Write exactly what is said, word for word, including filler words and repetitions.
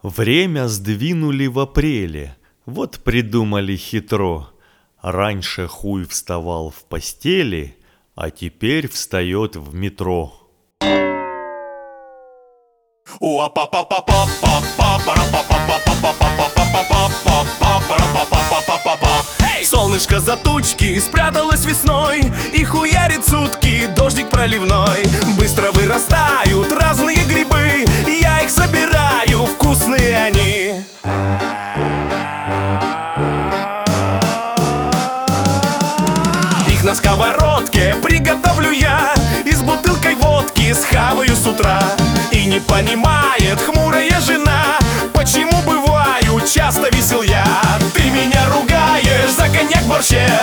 Время сдвинули в апреле, вот придумали хитро. Раньше хуй вставал в постели, а теперь встает в метро. Солнышко за тучки спряталось весной, и хуярит сутки дождик проливной. Быстро вырастают разные грибы, я их собираю, вкусные они. Их на сковородке приготовлю я, и с бутылкой водки схаваю с утра. И не понимает хмурая жена, почему бываю часто весел я. Ты меня ругаешь за коньяк в борще,